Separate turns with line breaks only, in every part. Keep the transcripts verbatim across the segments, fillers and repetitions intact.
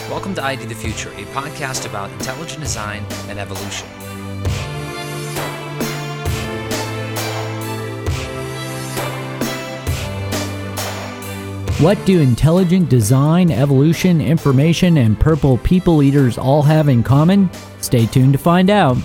Welcome to I D the Future, a podcast about intelligent design and evolution.
What do intelligent design, evolution, information, and purple people eaters all have in common? Stay tuned to find out.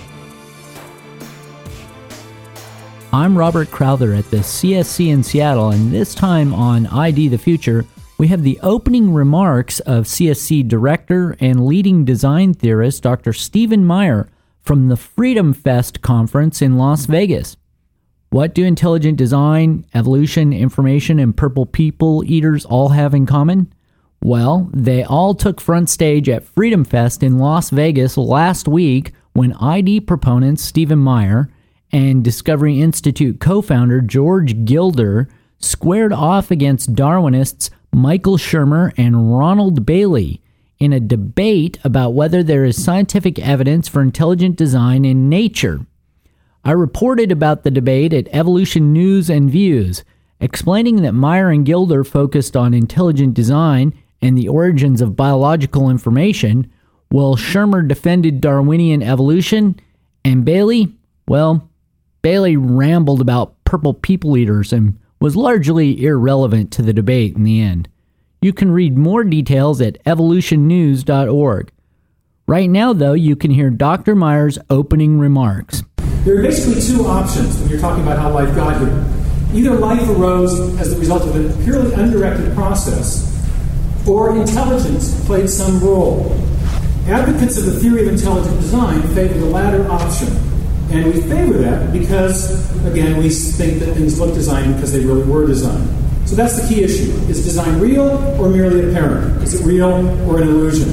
I'm Robert Crowther at the C S C in Seattle, and this time on I D the Future, we have the opening remarks of C S C director and leading design theorist Doctor Stephen Meyer from the Freedom Fest conference in Las Vegas. What do intelligent design, evolution, information, and purple people eaters all have in common? Well, they all took front stage at Freedom Fest in Las Vegas last week when I D proponents Stephen Meyer and Discovery Institute co-founder George Gilder squared off against Darwinists Michael Shermer and Ronald Bailey in a debate about whether there is scientific evidence for intelligent design in nature. I reported about the debate at Evolution News and Views, explaining that Meyer and Gilder focused on intelligent design and the origins of biological information, while Shermer defended Darwinian evolution, and Bailey, well, Bailey rambled about purple people eaters and was largely irrelevant to the debate in the end. You can read more details at evolution news dot org. Right now, though, you can hear Doctor Meyer's opening remarks.
There are basically two options when you're talking about how life got here. Either life arose as the result of a purely undirected process, or intelligence played some role. Advocates of the theory of intelligent design favor the latter option. And we favor that because, again, we think that things look designed because they really were designed. So that's the key issue. Is design real or merely apparent? Is it real or an illusion?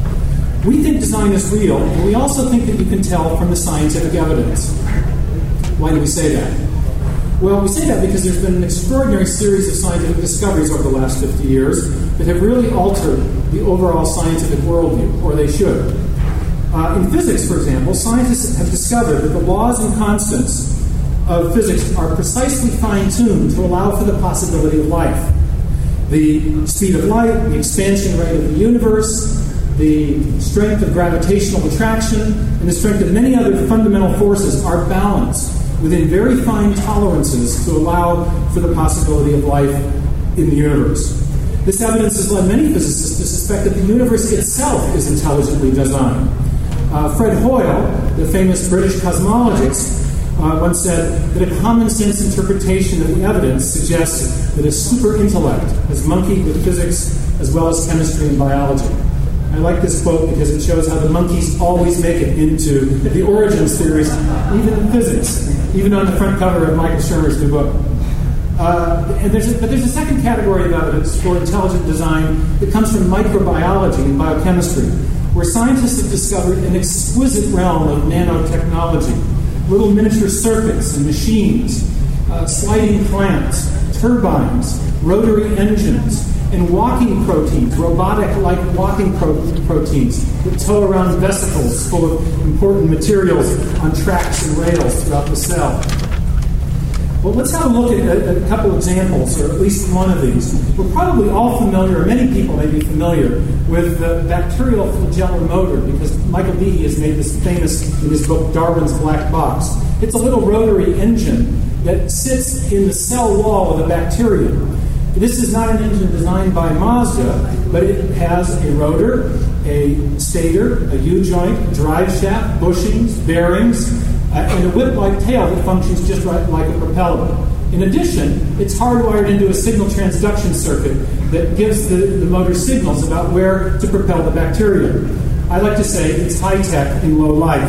We think design is real, and we also think that you can tell from the scientific evidence. Why do we say that? Well, we say that because there's been an extraordinary series of scientific discoveries over the last fifty years that have really altered the overall scientific worldview, or they should. Uh, in physics, for example, scientists have discovered that the laws and constants of physics are precisely fine-tuned to allow for the possibility of life. The speed of light, the expansion rate of the universe, the strength of gravitational attraction, and the strength of many other fundamental forces are balanced within very fine tolerances to allow for the possibility of life in the universe. This evidence has led many physicists to suspect that the universe itself is intelligently designed. Uh, Fred Hoyle, the famous British cosmologist, uh, once said that a common-sense interpretation of the evidence suggests that a super-intellect has monkeyed with physics as well as chemistry and biology. I like this quote because it shows how the monkeys always make it into the origins theories, even in physics, even on the front cover of Michael Shermer's new book. Uh, and there's a, but there's a second category of evidence for intelligent design that comes from microbiology and biochemistry, where scientists have discovered an exquisite realm of nanotechnology, little miniature circuits and machines, uh, sliding plants, turbines, rotary engines, and walking proteins, robotic-like walking pro- proteins that tow around vesicles full of important materials on tracks and rails throughout the cell. Well, let's have a look at a, a couple examples, or at least one of these. We're probably all familiar, or many people may be familiar, with the bacterial flagellar motor, because Michael Behe has made this famous in his book, Darwin's Black Box. It's a little rotary engine that sits in the cell wall of a bacterium. This is not an engine designed by Mazda, but it has a rotor, a stator, a U-joint, a drive shaft, bushings, bearings, uh, and a whip-like tail that functions just right, like a propeller. In addition, it's hardwired into a signal transduction circuit that gives the, the motor signals about where to propel the bacteria. I like to say it's high-tech in low life.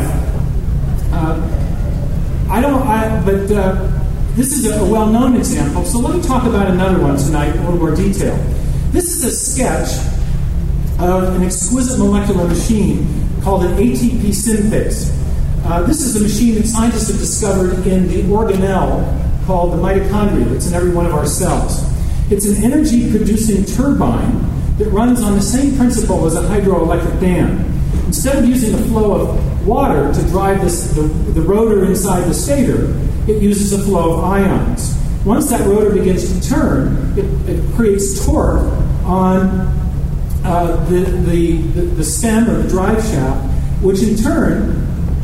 Uh, I don't, I, but... Uh, This is a well-known example, so let me talk about another one tonight in a little more detail. This is a sketch of an exquisite molecular machine called an A T P synthase. Uh, this is a machine that scientists have discovered in the organelle called the mitochondria that's in every one of our cells. It's an energy-producing turbine that runs on the same principle as a hydroelectric dam. Instead of using a flow of water to drive this, the, the rotor inside the stator, it uses a flow of ions. Once that rotor begins to turn, it, it creates torque on uh, the, the, the, the stem or the drive shaft, which in turn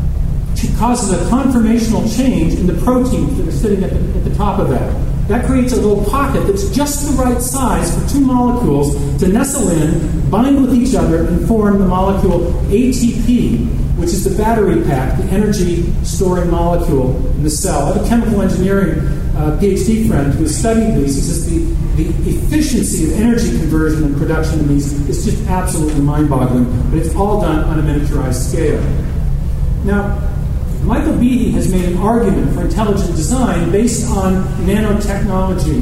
causes a conformational change in the proteins that are sitting at the, at the top of that. That creates a little pocket that's just the right size for two molecules to nestle in, bind with each other, and form the molecule A T P, which is the battery pack, the energy-storing molecule in the cell. I have a chemical engineering uh, PhD friend who has studied these. He says the, the efficiency of energy conversion and production in these is just absolutely mind-boggling, but it's all done on a miniaturized scale. Now, Michael Behe has made an argument for intelligent design based on nanotechnology,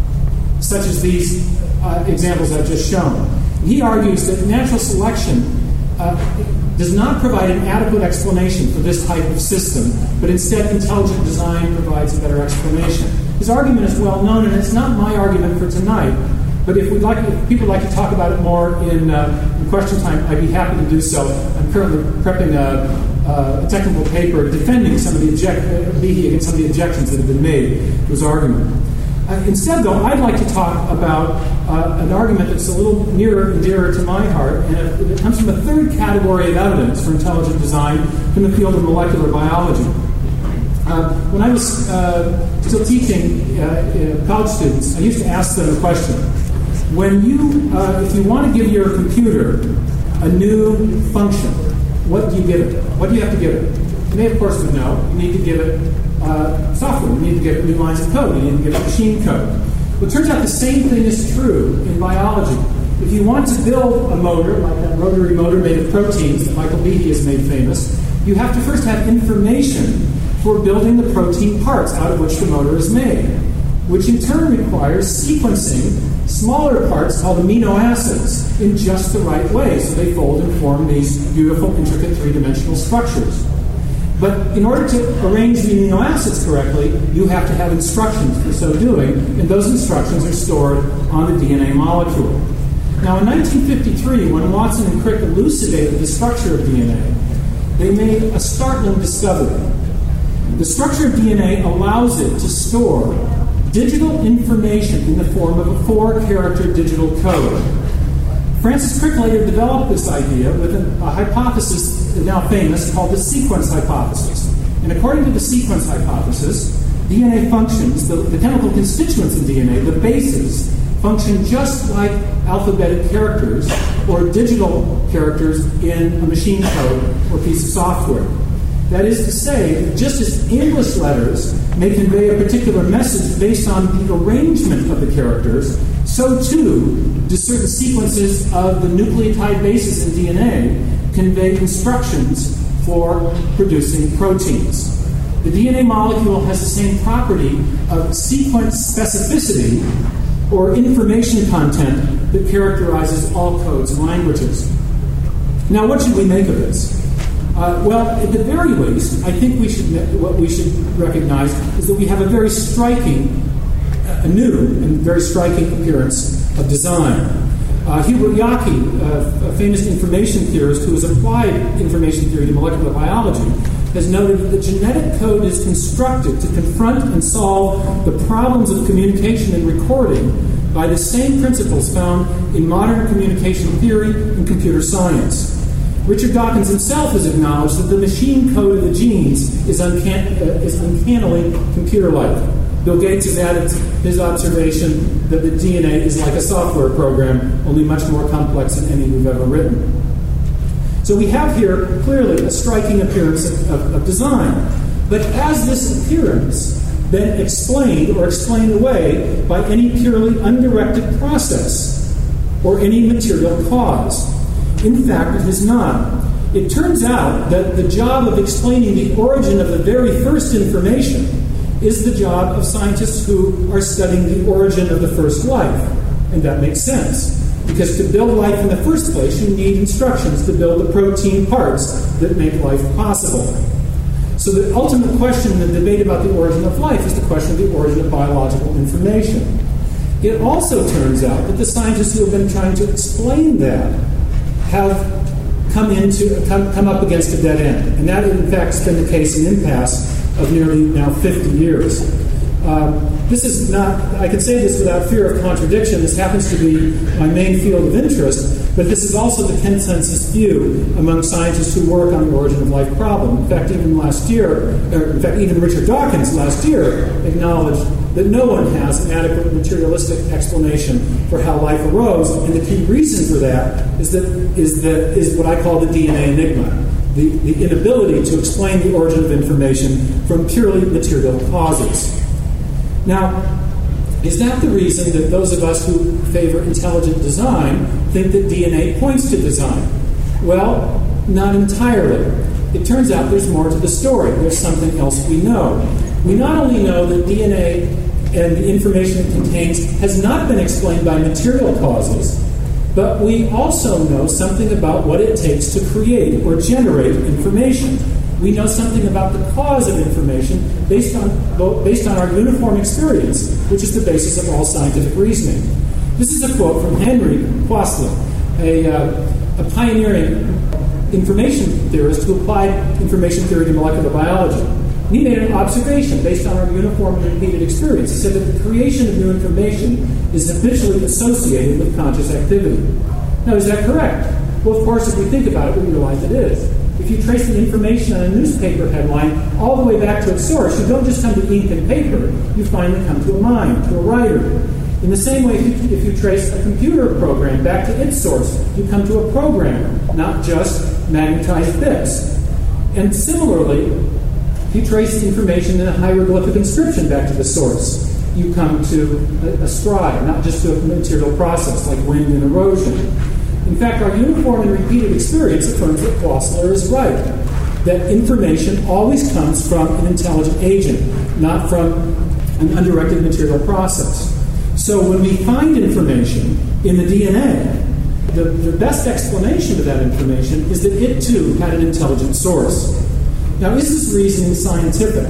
such as these uh, examples I've just shown. He argues that natural selection uh, does not provide an adequate explanation for this type of system, but instead intelligent design provides a better explanation. His argument is well known, and it's not my argument for tonight, but if we'd like, if people would like to talk about it more in, uh, in question time, I'd be happy to do so. I'm currently prepping a Uh, a technical paper defending some of the object, uh, against some of the objections that have been made to his argument. Uh, instead, though, I'd like to talk about uh, an argument that's a little nearer and dearer to my heart, and it, it comes from a third category of evidence for intelligent design from the field of molecular biology. Uh, when I was uh, still teaching uh, uh, college students, I used to ask them a question. When you, uh, if you want to give your computer a new function, what do you give it? What do you have to give it? And they, of course, would know. You need to give it uh, software. You need to give it new lines of code. You need to give it machine code. Well, it turns out the same thing is true in biology. If you want to build a motor, like that rotary motor made of proteins that Michael Behe has made famous, you have to first have information for building the protein parts out of which the motor is made, which in turn requires sequencing smaller parts called amino acids in just the right way, so they fold and form these beautiful, intricate three-dimensional structures. But in order to arrange the amino acids correctly, you have to have instructions for so doing, and those instructions are stored on the D N A molecule. Now, in nineteen fifty-three, when Watson and Crick elucidated the structure of D N A, they made a startling discovery. The structure of D N A allows it to store digital information in the form of a four-character digital code. Francis Crick later developed this idea with a, a hypothesis now famous called the sequence hypothesis. And according to the sequence hypothesis, D N A functions, the, the chemical constituents in D N A, the bases, function just like alphabetic characters or digital characters in a machine code or piece of software. That is to say, that just as English letters may convey a particular message based on the arrangement of the characters, so too do certain sequences of the nucleotide bases in D N A convey instructions for producing proteins. The D N A molecule has the same property of sequence specificity or information content that characterizes all codes and languages. Now, what should we make of this? Uh, well, at the very least, I think we should what we should recognize is that we have a very striking, a new and very striking appearance of design. Uh, Hubert Yockey, uh, a famous information theorist who has applied information theory to molecular biology, has noted that the genetic code is constructed to confront and solve the problems of communication and recording by the same principles found in modern communication theory and computer science. Richard Dawkins himself has acknowledged that the machine code of the genes is, uncan- uh, is uncannily computer-like. Bill Gates has added his observation that the D N A is like a software program, only much more complex than any we've ever written. So we have here clearly a striking appearance of, of, of design. But as this appearance been explained or explained away by any purely undirected process or any material cause? In fact, it is not. It turns out that the job of explaining the origin of the very first information is the job of scientists who are studying the origin of the first life. And that makes sense. Because to build life in the first place, you need instructions to build the protein parts that make life possible. So the ultimate question in the debate about the origin of life is the question of the origin of biological information. It also turns out that the scientists who have been trying to explain that have come into come, come up against a dead end. And that, in fact, has been the case in impasse of nearly now fifty years. Um, this is not, I can say this without fear of contradiction. This happens to be my main field of interest, but this is also the consensus view among scientists who work on the origin of life problem. In fact, even last year, or in fact, even Richard Dawkins last year acknowledged that no one has an adequate materialistic explanation for how life arose, and the key reason for that is that is that is what I call the D N A enigma, the, the inability to explain the origin of information from purely material causes. Now, is that the reason that those of us who favor intelligent design think that D N A points to design? Well, not entirely. It turns out there's more to the story. There's something else we know. We not only know that D N A and the information it contains has not been explained by material causes, but we also know something about what it takes to create or generate information. We know something about the cause of information based on, based on our uniform experience, which is the basis of all scientific reasoning. This is a quote from Henry Quosling, a, uh, a pioneering information theorist who applied information theory to molecular biology. And he made an observation based on our uniform and repeated experience. He said that the creation of new information is habitually associated with conscious activity. Now, is that correct? Well, of course, if we think about it, we realize it is. If you trace the information on a newspaper headline all the way back to its source, you don't just come to ink and paper, you finally come to a mind, to a writer. In the same way, if you, if you trace a computer program back to its source, you come to a programmer, not just magnetized bits. And similarly, if you trace the information in a hieroglyphic inscription back to the source, you come to a, a scribe, not just to a material process like wind and erosion. In fact, our uniform and repeated experience affirms that Quosler is right, that information always comes from an intelligent agent, not from an undirected material process. So when we find information in the D N A, the, the best explanation of that information is that it too had an intelligent source. Now, is this reasoning scientific?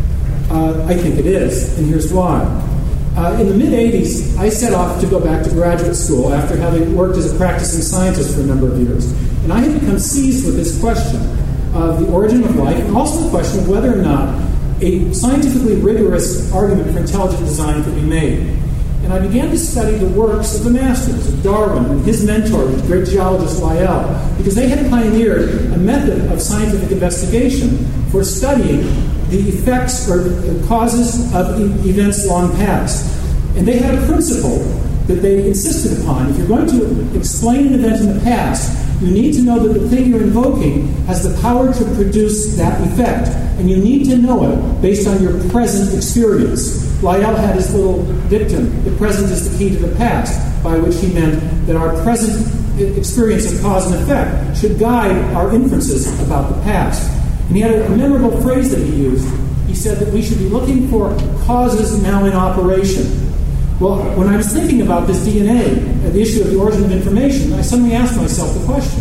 Uh, I think it is, and here's why. Uh, in the mid-eighties, I set off to go back to graduate school after having worked as a practicing scientist for a number of years. And I had become seized with this question of the origin of life, and also the question of whether or not a scientifically rigorous argument for intelligent design could be made. And I began to study the works of the masters, of Darwin and his mentor, the great geologist Lyell, because they had pioneered a method of scientific investigation for studying the effects or the causes of e- events long past. And they had a principle that they insisted upon. If you're going to explain an event in the past, you need to know that the thing you're invoking has the power to produce that effect. And you need to know it based on your present experience. Lyell had his little dictum, the present is the key to the past, by which he meant that our present experience of cause and effect should guide our inferences about the past. And he had a memorable phrase that he used. He said that we should be looking for causes now in operation. Well, when I was thinking about this D N A, the issue of the origin of information, I suddenly asked myself the question,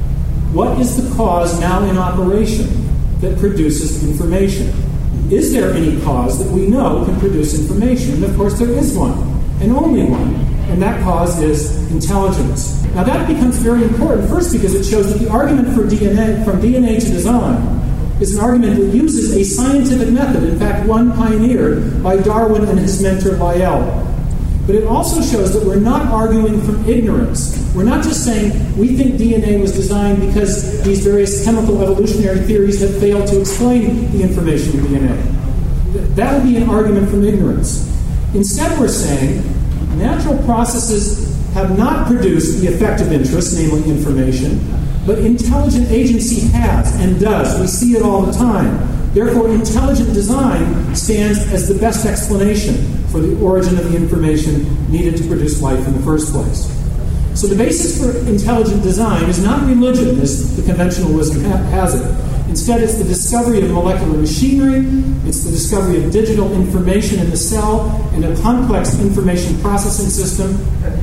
what is the cause now in operation that produces information? Is there any cause that we know can produce information? And of course there is one, and only one, and that cause is intelligence. Now that becomes very important, first because it shows that the argument for D N A, from D N A to design, is an argument that uses a scientific method, in fact one pioneered by Darwin and his mentor Lyell. But it also shows that we're not arguing from ignorance. We're not just saying we think D N A was designed because these various chemical evolutionary theories have failed to explain the information in D N A. That would be an argument from ignorance. Instead, we're saying natural processes have not produced the effect of interest, namely information, but intelligent agency has and does. We see it all the time. Therefore, intelligent design stands as the best explanation for the origin of the information needed to produce life in the first place. So the basis for intelligent design is not religion, as the conventional wisdom ha- has it. Instead, it's the discovery of molecular machinery, it's the discovery of digital information in the cell, and a complex information processing system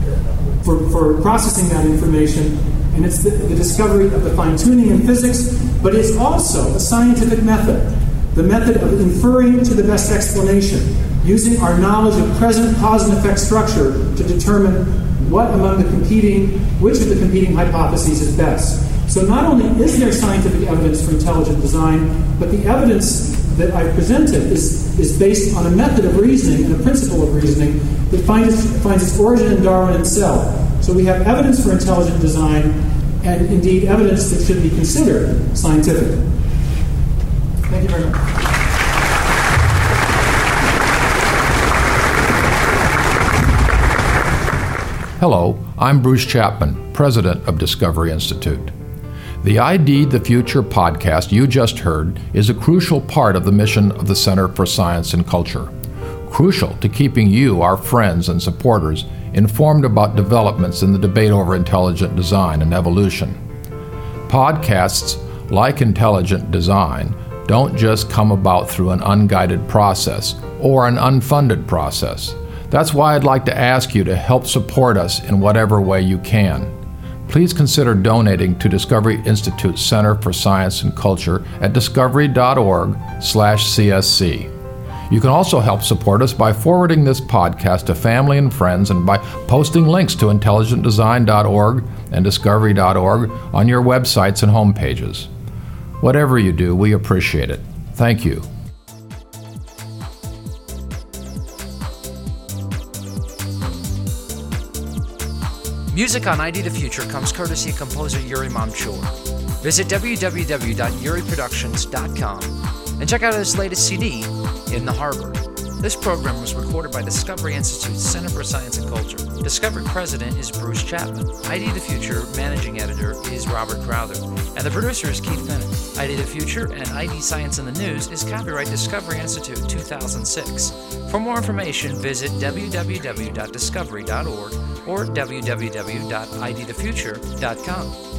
for, for processing that information, and it's the, the discovery of the fine-tuning in physics, but it's also a scientific method, the method of inferring to the best explanation, using our knowledge of present cause and effect structure to determine what among the competing, which of the competing hypotheses is best. So not only is there scientific evidence for intelligent design, but the evidence that I've presented is, is based on a method of reasoning and a principle of reasoning that finds, finds its origin in Darwin himself. So we have evidence for intelligent design, and indeed evidence that should be considered scientific. Thank you very much.
Hello, I'm Bruce Chapman, President of Discovery Institute. The I D the Future podcast you just heard is a crucial part of the mission of the Center for Science and Culture, crucial to keeping you, our friends and supporters, informed about developments in the debate over intelligent design and evolution. Podcasts, like intelligent design, don't just come about through an unguided process or an unfunded process. That's why I'd like to ask you to help support us in whatever way you can. Please consider donating to Discovery Institute's Center for Science and Culture at discovery.org slash CSC. You can also help support us by forwarding this podcast to family and friends and by posting links to intelligent design dot org and discovery dot org on your websites and homepages. Whatever you do, we appreciate it. Thank you.
Music on I D the Future comes courtesy of composer Yuri Mamchur. Visit w w w dot yuri productions dot com and check out his latest C D, In the Harbor. This program was recorded by Discovery Institute's Center for Science and Culture. Discovery President is Bruce Chapman. I D the Future Managing Editor is Robert Crowther. And the producer is Keith Bennett. I D the Future and I D Science in the News is copyright Discovery Institute two thousand six. For more information, visit w w w dot discovery dot org or w w w dot i d the future dot com.